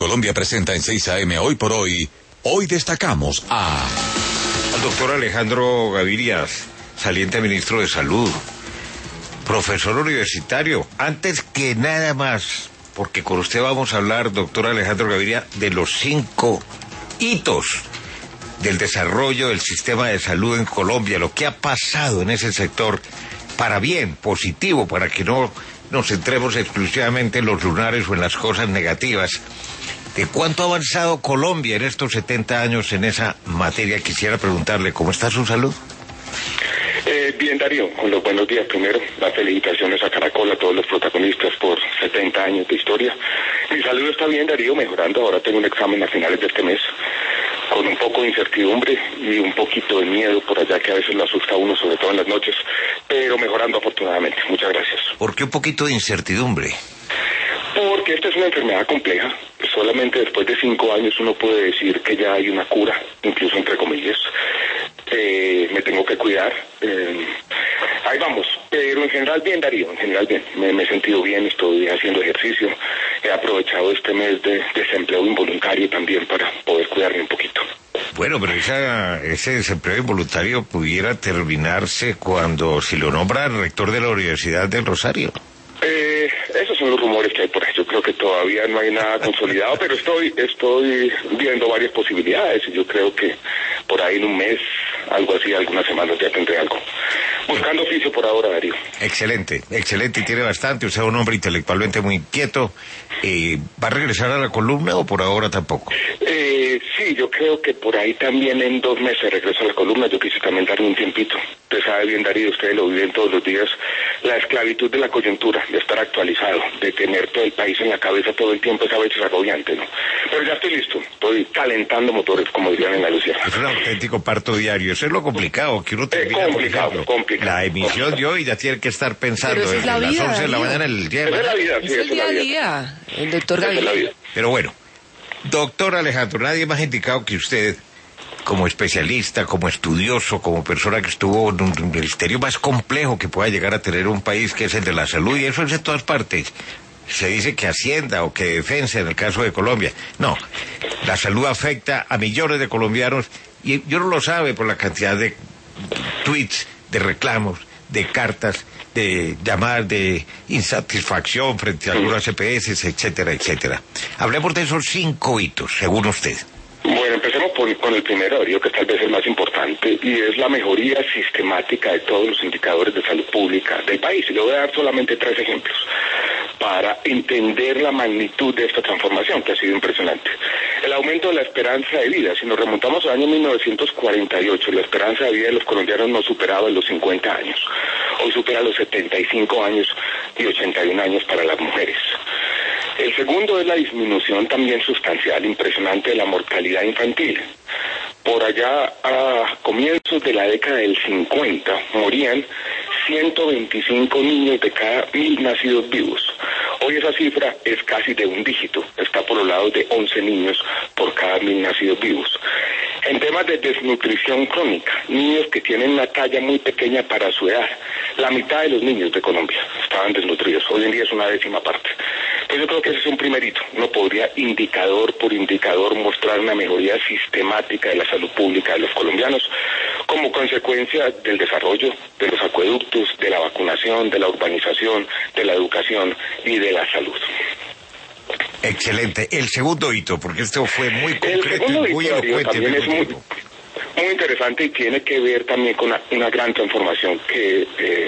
Colombia presenta en 6 AM Hoy por Hoy. Hoy destacamos al doctor Alejandro Gaviria, saliente ministro de Salud, profesor universitario. Antes que nada más, porque con usted vamos a hablar, doctor Alejandro Gaviria, de los 5 hitos del desarrollo del sistema de salud en Colombia, lo que ha pasado en ese sector, para bien, positivo, para que no nos centremos exclusivamente en los lunares o en las cosas negativas. ¿De cuánto ha avanzado Colombia en estos 70 años en esa materia? Quisiera preguntarle, ¿cómo está su salud? Bien, Darío, con los buenos días. Primero, las felicitaciones a Caracol, a todos los protagonistas por 70 años de historia. Mi salud está bien, Darío, mejorando. Ahora tengo un examen a finales de este mes, con un poco de incertidumbre y un poquito de miedo por allá, que a veces lo asusta a uno, sobre todo en las noches, pero mejorando afortunadamente. Muchas gracias. ¿Por qué un poquito de incertidumbre? Porque esta es una enfermedad compleja. Solamente después de 5 años uno puede decir que ya hay una cura, incluso entre comillas. Me tengo que cuidar. Ahí vamos. Pero en general bien, Darío, en general bien. Me he sentido bien, estoy haciendo ejercicio. He aprovechado este mes de desempleo involuntario también para poder cuidarme un poquito. Bueno, pero ese desempleo involuntario pudiera terminarse cuando se lo nombra rector de la Universidad del Rosario. Esos son los rumores que hay por ahí. Yo creo que todavía no hay nada consolidado, pero estoy viendo varias posibilidades y yo creo que por ahí en un mes, algo así, algunas semanas ya tendré algo. Buscando oficio por ahora, Darío. Excelente, excelente, y tiene bastante. Usted es un hombre intelectualmente muy inquieto. ¿Va a regresar a la columna o por ahora tampoco? Sí, yo creo que por ahí también en 2 meses regreso a la columna. Yo quise también darme un tiempito. Usted sabe bien, Darío, ustedes lo viven todos los días, la esclavitud de la coyuntura, de estar actualizado, de tener todo el país en la cabeza todo el tiempo, es a veces agobiante, ¿no? Pero ya estoy listo, estoy calentando motores, como dirían en la Lucía. Es un auténtico parto diario. Eso es lo complicado, que uno termina, complicado. La emisión de hoy ya tiene que estar pensando pero desde las 11 de la mañana en el día. Esa es la vida, sí, es el día a día, el doctor Gaviria. Pero bueno, doctor Alejandro, nadie más indicado que usted, como especialista, como estudioso, como persona que estuvo en un ministerio más complejo que pueda llegar a tener un país, que es el de la salud, y eso es en todas partes. Se dice que Hacienda o que Defensa en el caso de Colombia. No, la salud afecta a millones de colombianos y yo no lo sabe por la cantidad de tweets, de reclamos, de cartas, de llamadas de insatisfacción frente a algunas EPS, etcétera, etcétera. Hablemos de esos 5 hitos, según usted. Bueno, empecemos con el primero, Darío, que tal vez es el más importante, y es la mejoría sistemática de todos los indicadores de salud pública del país. Y le voy a dar solamente 3 ejemplos para entender la magnitud de esta transformación, que ha sido impresionante. El aumento de la esperanza de vida. Si nos remontamos al año 1948, la esperanza de vida de los colombianos no superaba los 50 años. Hoy supera los 75 años y 81 años para las mujeres. El segundo es la disminución también sustancial, impresionante, de la mortalidad infantil. Por allá, a comienzos de la década del 50, morían 125 niños de cada 1000 nacidos vivos. Hoy esa cifra es casi de un dígito, está por los lados de 11 niños por cada 1000 nacidos vivos. En temas de desnutrición crónica, niños que tienen una talla muy pequeña para su edad, la mitad de los niños de Colombia estaban desnutridos, hoy en día es una 10ª parte. Pues yo creo que ese es un primerito. Uno podría indicador por indicador mostrar una mejoría sistemática de la salud pública de los colombianos como consecuencia del desarrollo de los acueductos, de la vacunación, de la urbanización, de la educación y de la salud. Excelente. El segundo hito, porque esto fue muy concreto y muy elocuente. También es muy interesante y tiene que ver también con una gran transformación que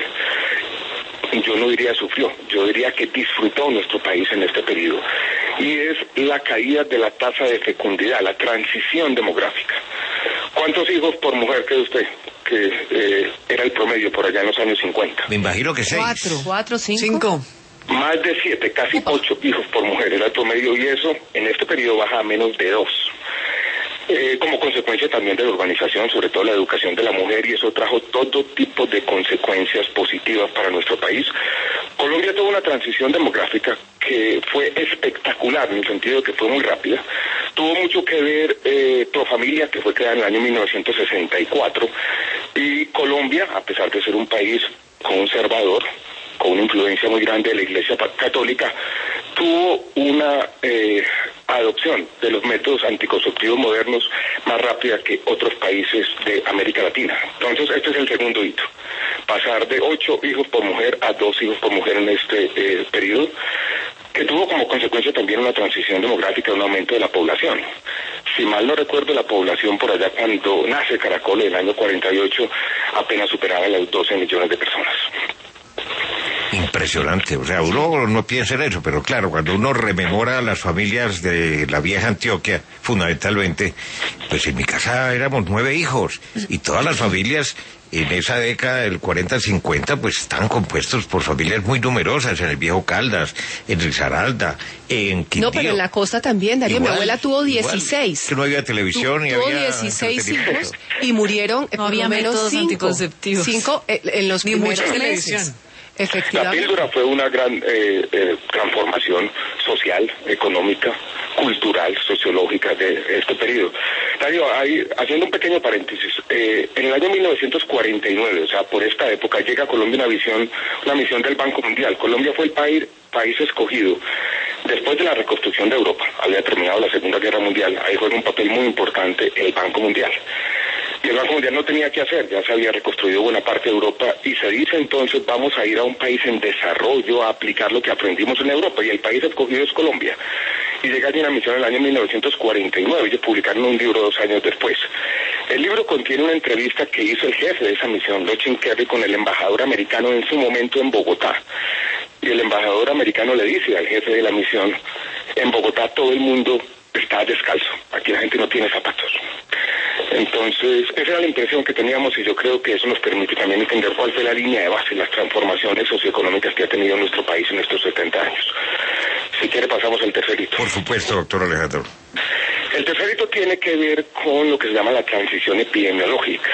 yo no diría sufrió, yo diría que disfrutó nuestro país en este periodo, y es la caída de la tasa de fecundidad, la transición demográfica. ¿Cuántos hijos por mujer cree usted que era el promedio por allá en los años 50? Me imagino que 6. 4, 5. Más de 7, casi 8 hijos por mujer era el promedio, y eso en este periodo baja a menos de 2. Como consecuencia también de la urbanización, sobre todo la educación de la mujer, y eso trajo todo tipo de consecuencias positivas para nuestro país. Colombia tuvo una transición demográfica que fue espectacular, en el sentido de que fue muy rápida. Tuvo mucho que ver Profamilia, que fue creada en el año 1964, y Colombia, a pesar de ser un país conservador, con una influencia muy grande de la Iglesia Católica, tuvo una adopción de los métodos anticonceptivos modernos más rápida que otros países de América Latina. Entonces, este es el segundo hito. Pasar de 8 hijos por mujer a 2 hijos por mujer en este periodo, que tuvo como consecuencia también una transición demográfica, un aumento de la población. Si mal no recuerdo, la población por allá cuando nace Caracol en el año 48 apenas superaba los 12 millones de personas. Impresionante, o sea, uno no piensa en eso, pero claro, cuando uno rememora las familias de la vieja Antioquia, fundamentalmente, pues en mi casa éramos 9 hijos, y todas las familias en esa década del 40 al 50, pues estaban compuestos por familias muy numerosas, en el Viejo Caldas, en Risaralda, en Quindío. No, pero en la costa también, Darío, mi abuela tuvo 16. Que no había televisión, tuvo 16 hijos, y murieron no había métodos 5 anticonceptivos. 5 en los primeros meses. La píldora fue una gran transformación social, económica, cultural, sociológica de este periodo. Darío, haciendo un pequeño paréntesis, en el año 1949, o sea, por esta época, llega a Colombia una misión del Banco Mundial. Colombia fue el país escogido después de la reconstrucción de Europa. Había terminado la Segunda Guerra Mundial, ahí juega un papel muy importante el Banco Mundial. Y el Banco Mundial no tenía que hacer, ya se había reconstruido buena parte de Europa y se dice entonces vamos a ir a un país en desarrollo a aplicar lo que aprendimos en Europa y el país escogido es Colombia. Y llega allí una misión en el año 1949, ellos publicaron un libro 2 años después. El libro contiene una entrevista que hizo el jefe de esa misión, Lochin Kerry, con el embajador americano en su momento en Bogotá. Y el embajador americano le dice al jefe de la misión, en Bogotá todo el mundo está descalzo, aquí la gente no tiene zapatos. Entonces, esa era la impresión que teníamos y yo creo que eso nos permite también entender cuál fue la línea de base, las transformaciones socioeconómicas que ha tenido nuestro país en estos 70 años. Si quiere pasamos al tercer hito. Por supuesto, doctor Alejandro. El tercer hito tiene que ver con lo que se llama la transición epidemiológica.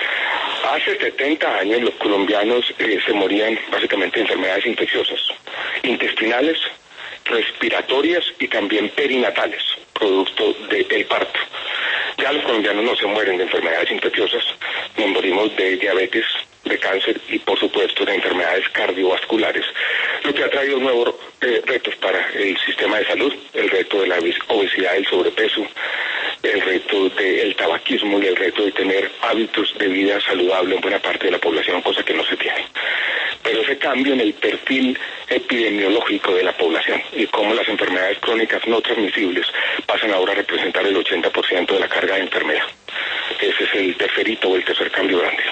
Hace 70 años los colombianos se morían básicamente de enfermedades infecciosas, intestinales, respiratorias y también perinatales, producto del parto. Ya los colombianos no se mueren de enfermedades infecciosas, nos morimos de diabetes, de cáncer y por supuesto de enfermedades cardiovasculares, lo que ha traído nuevos retos para el sistema de salud, el reto de la obesidad, el sobrepeso, el reto del tabaquismo y el reto de tener hábitos de vida saludable en buena parte de la población, cosa que no se tiene. Pero ese cambio en el perfil epidemiológico de la población y cómo las enfermedades crónicas no transmisibles pasan ahora a representar el 80% de la carga de enfermedad. Ese es el tercer hito o el tercer cambio grande.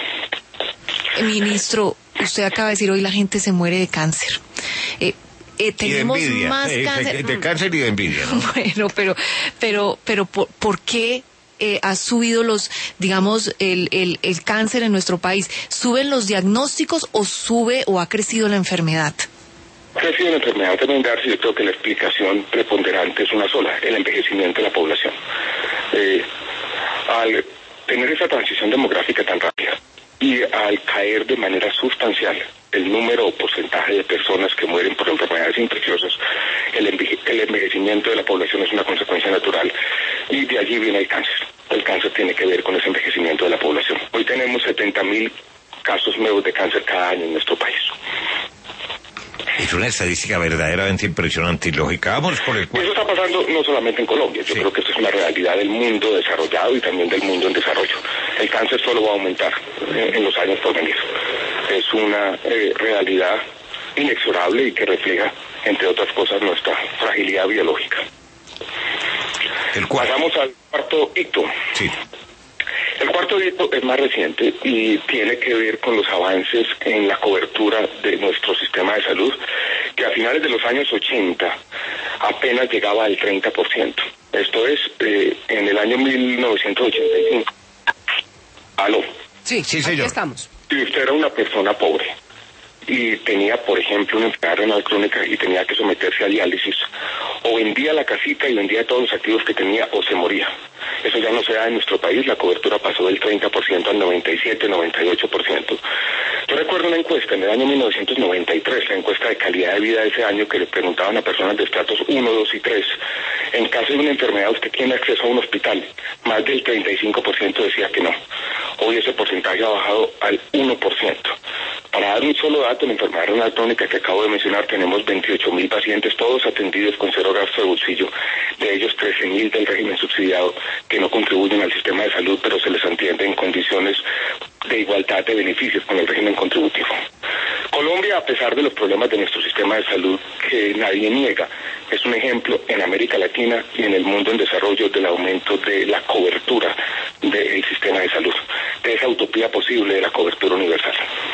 Ministro, usted acaba de decir hoy la gente se muere de cáncer. Tenemos y de envidia, más cáncer. de cáncer y de envidia, ¿no? Bueno, pero ¿por qué ha subido el cáncer en nuestro país? ¿Suben los diagnósticos o sube o ha crecido la enfermedad? Ha crecido la enfermedad también, Darcy. Yo creo que la explicación preponderante es una sola, el envejecimiento de la población. Al tener esa transición demográfica tan rápida y al caer de manera sustancial el número o porcentaje de personas que mueren por enfermedades infecciosas, el envejecimiento de la población es una consecuencia natural y de allí viene el cáncer. El cáncer tiene que ver con ese envejecimiento de la población. Hoy tenemos 70.000 casos nuevos de cáncer cada año en nuestro país. Es una estadística verdaderamente impresionante y lógica. Vamos por el cual. Eso está pasando no solamente en Colombia. Yo creo que esto es una realidad del mundo desarrollado y también del mundo en desarrollo. El cáncer solo va a aumentar en los años por venir. Es una realidad inexorable y que refleja, entre otras cosas, nuestra fragilidad biológica. Pasamos al cuarto hito. Sí. El cuarto hito es más reciente y tiene que ver con los avances en la cobertura de nuestro sistema de salud, que a finales de los años 80 apenas llegaba al 30%. Esto es, en el año 1985. ¿Aló? Sí, señor. Aquí estamos. Si usted era una persona pobre y tenía, por ejemplo, una enfermedad renal crónica y tenía que someterse a diálisis, o vendía la casita y vendía todos los activos que tenía o se moría. Eso ya no se da en nuestro país, la cobertura pasó del 30% al 97-98%. Yo recuerdo una encuesta en el año 1993, la encuesta de calidad de vida de ese año, que le preguntaban a personas de estratos 1, 2 y 3, en caso de una enfermedad usted tiene acceso a un hospital, más del 35% decía que no. Hoy ese porcentaje ha bajado al 1%. Para dar un solo dato, la enfermedad renal crónica que acabo de mencionar, tenemos 28.000 pacientes, todos atendidos con cero gasto de bolsillo, de ellos 13.000 del régimen subsidiado, que no contribuyen al sistema de salud, pero se les atiende en condiciones de igualdad de beneficios con el régimen contributivo. Colombia, a pesar de los problemas de nuestro sistema de salud, que nadie niega, es un ejemplo en América Latina y en el mundo en desarrollo del aumento de la cobertura del sistema de salud, de esa utopía posible de la cobertura universal.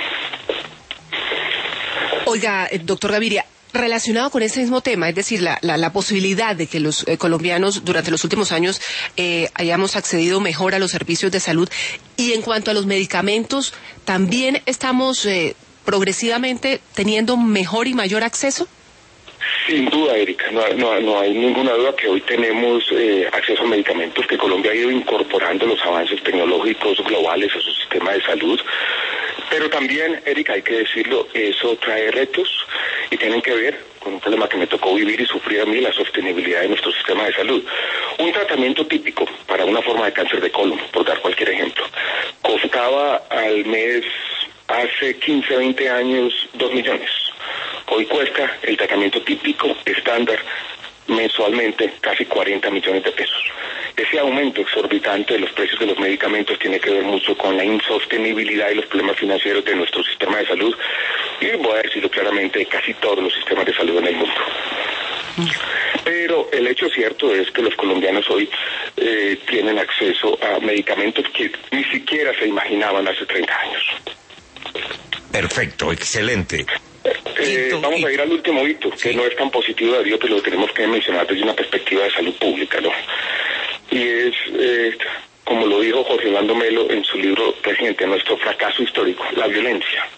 Oiga, doctor Gaviria, relacionado con ese mismo tema, es decir, la posibilidad de que los colombianos durante los últimos años hayamos accedido mejor a los servicios de salud, y en cuanto a los medicamentos, ¿también estamos progresivamente teniendo mejor y mayor acceso? Sin duda, Erika, no hay ninguna duda que hoy tenemos acceso a medicamentos, que Colombia ha ido incorporando los avances tecnológicos globales a su sistema de salud. Pero también, Erika, hay que decirlo, eso trae retos y tienen que ver con un problema que me tocó vivir y sufrir a mí, la sostenibilidad de nuestro sistema de salud. Un tratamiento típico para una forma de cáncer de colon, por dar cualquier ejemplo, costaba al mes, hace 15, 20 años, 2 millones. Hoy cuesta el tratamiento típico estándar mensualmente casi 40 millones de pesos. Ese aumento exorbitante de los precios de los medicamentos tiene que ver mucho con la insostenibilidad y los problemas financieros de nuestro sistema de salud, y voy a decirlo claramente, de casi todos los sistemas de salud en el mundo. Pero el hecho cierto es que los colombianos hoy tienen acceso a medicamentos que ni siquiera se imaginaban hace 30 años. Perfecto, excelente. Vamos a ir al último hito, que no es tan positivo, Darío, pero lo tenemos que mencionar desde una perspectiva de salud pública, ¿no? Y es, como lo dijo Jorge Orlando Melo en su libro reciente, nuestro fracaso histórico, la violencia.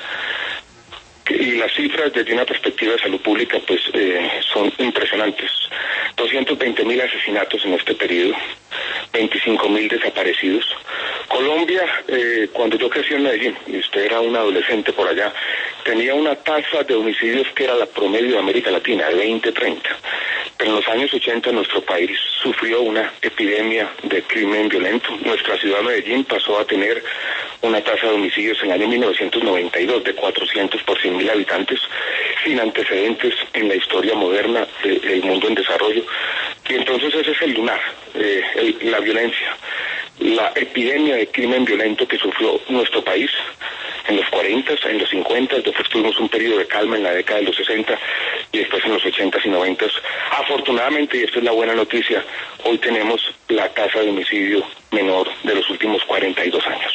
Y las cifras desde una perspectiva de salud pública pues son impresionantes. 220.000 asesinatos en este periodo, 25.000 desaparecidos. Colombia, cuando yo crecí en Medellín, y usted era un adolescente por allá, tenía una tasa de homicidios que era la promedio de América Latina, de 20-30. Pero en los años 80 nuestro país sufrió una epidemia de crimen violento. Nuestra ciudad Medellín pasó a tener una tasa de homicidios en el año 1992 de 400 por 100.000 habitantes, sin antecedentes en la historia moderna del mundo en desarrollo. Y entonces ese es el lunar, la violencia, la epidemia de crimen violento que sufrió nuestro país en los 40, en los 50, después tuvimos un periodo de calma en la década de los 60 y después en los 80 y 90. Afortunadamente, y esta es la buena noticia, hoy tenemos la tasa de homicidio menor de los últimos 42 años.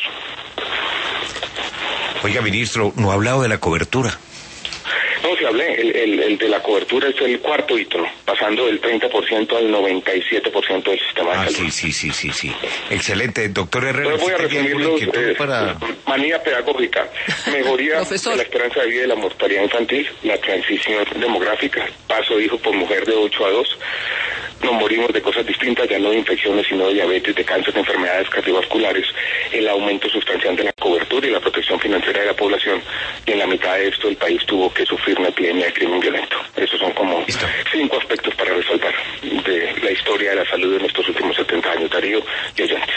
Oiga, ministro, no ha hablado de la cobertura. No, sí hablé, el de la cobertura es el cuarto hito, ¿no? Pasando del 30% al 97% del sistema de salud. Sí. Excelente, doctor Herrera. Entonces voy a resumirlos, manía pedagógica, mejoría de la esperanza de vida y la mortalidad infantil, la transición demográfica, paso de hijo por mujer de 8 a 2, nos morimos de cosas distintas, ya no de infecciones, sino de diabetes, de cáncer, de enfermedades cardiovasculares, el aumento sustancial de la cobertura y la protección financiera de la población, y en la mitad de esto el país tuvo que sufrir una epidemia de crimen violento. Esos son como 5 aspectos para resaltar de la historia de la salud de nuestros últimos 70 años, Darío y oyentes.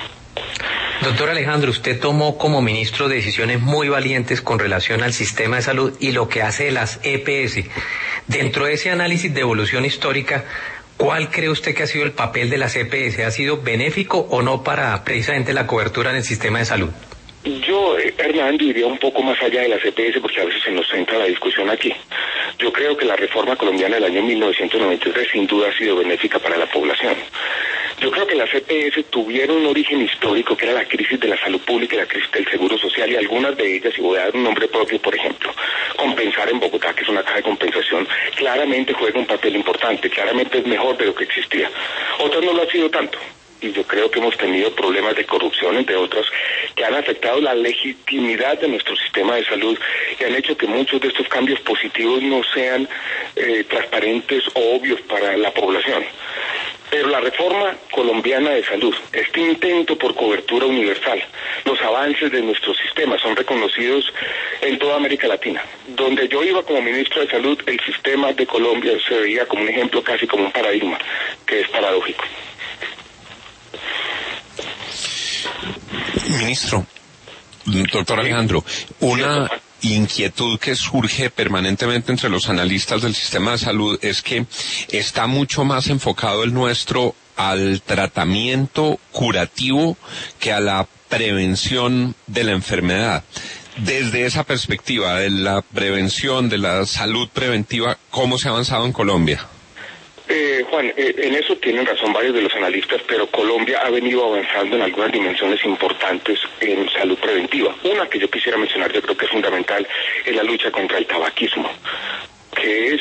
Doctor Alejandro, usted tomó como ministro decisiones muy valientes con relación al sistema de salud y lo que hace de las EPS. Dentro de ese análisis de evolución histórica, ¿cuál cree usted que ha sido el papel de las EPS? ¿Ha sido benéfico o no para precisamente la cobertura en el sistema de salud? Yo, Hernando, iría un poco más allá de las EPS porque a veces se nos centra la discusión aquí. Yo creo que la reforma colombiana del año 1993 sin duda ha sido benéfica para la población. Yo creo que las EPS tuvieron un origen histórico que era la crisis de la salud pública y la crisis del seguro social, y algunas de ellas, y voy a dar un nombre propio, por ejemplo, Compensar en Bogotá, que es una caja de compensación, claramente juega un papel importante, claramente es mejor de lo que existía. Otras no lo ha sido tanto. Y yo creo que hemos tenido problemas de corrupción, entre otros, que han afectado la legitimidad de nuestro sistema de salud y han hecho que muchos de estos cambios positivos no sean transparentes o obvios para la población. Pero la reforma colombiana de salud, este intento por cobertura universal, los avances de nuestro sistema son reconocidos en toda América Latina. Donde yo iba como ministro de Salud, el sistema de Colombia se veía como un ejemplo, casi como un paradigma, que es paradójico. Ministro, doctor Alejandro, una inquietud que surge permanentemente entre los analistas del sistema de salud es que está mucho más enfocado el nuestro al tratamiento curativo que a la prevención de la enfermedad. Desde esa perspectiva de la prevención, de la salud preventiva, ¿cómo se ha avanzado en Colombia? Juan, en eso tienen razón varios de los analistas, pero Colombia ha venido avanzando en algunas dimensiones importantes en salud preventiva. Una que yo quisiera mencionar, yo creo que es fundamental, es la lucha contra el tabaquismo, que es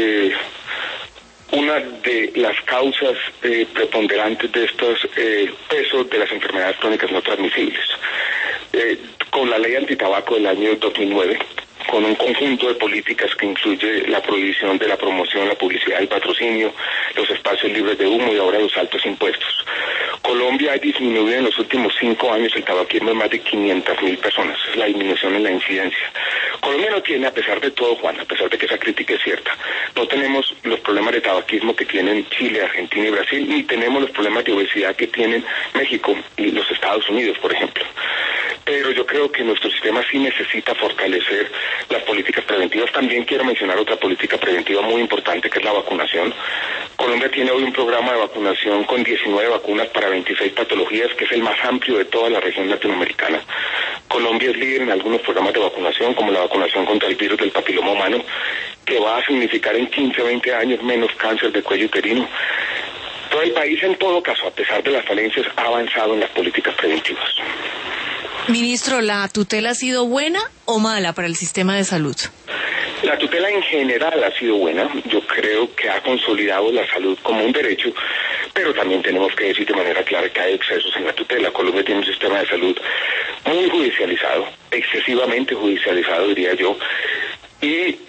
una de las causas preponderantes de estos pesos de las enfermedades crónicas no transmisibles. Con la ley antitabaco del año 2009, con un conjunto de políticas que incluye la prohibición de la promoción, la publicidad, el patrocinio, los espacios libres de humo y ahora los altos impuestos. Colombia ha disminuido en los últimos 5 años el tabaquismo en más de 500.000 personas. Es la disminución en la incidencia. Colombia no tiene, a pesar de todo, Juan, a pesar de que esa crítica es cierta, no tenemos los problemas de tabaquismo que tienen Chile, Argentina y Brasil, ni tenemos los problemas de obesidad que tienen México y los Estados Unidos, por ejemplo. Pero yo creo que nuestro sistema sí necesita fortalecer las políticas preventivas. También quiero mencionar otra política preventiva muy importante, que es la vacunación. Colombia tiene hoy un programa de vacunación con 19 vacunas para 26 patologías, que es el más amplio de toda la región latinoamericana. Colombia es líder en algunos programas de vacunación, como la vacunación contra el virus del papiloma humano, que va a significar en 15, 20 años menos cáncer de cuello uterino. Todo el país, en todo caso, a pesar de las falencias, ha avanzado en las políticas preventivas. Ministro, ¿la tutela ha sido buena o mala para el sistema de salud? La tutela en general ha sido buena. Yo creo que ha consolidado la salud como un derecho, pero también tenemos que decir de manera clara que hay excesos en la tutela. Colombia tiene un sistema de salud muy judicializado, excesivamente judicializado, diría yo, y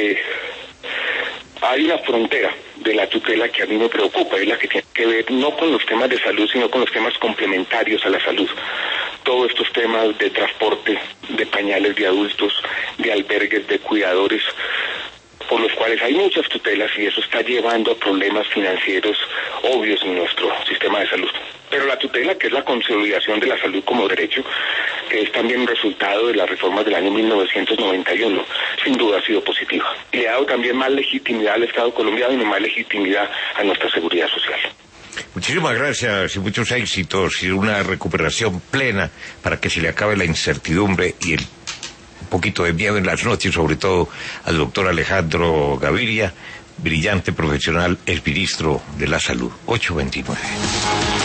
hay una frontera de la tutela que a mí me preocupa, es la que tiene que ver no con los temas de salud, sino con los temas complementarios a la salud. Todos estos temas de transporte, de pañales de adultos, de albergues, de cuidadores, por los cuales hay muchas tutelas y eso está llevando a problemas financieros obvios en nuestro sistema de salud. Pero la tutela, que es la consolidación de la salud como derecho, que es también un resultado de las reformas del año 1991, sin duda ha sido positiva. Y le ha dado también más legitimidad al Estado colombiano y más legitimidad a nuestra seguridad social. Muchísimas gracias y muchos éxitos y una recuperación plena para que se le acabe la incertidumbre y un poquito de miedo en las noches, sobre todo al doctor Alejandro Gaviria, brillante profesional, exministro de la Salud. 829.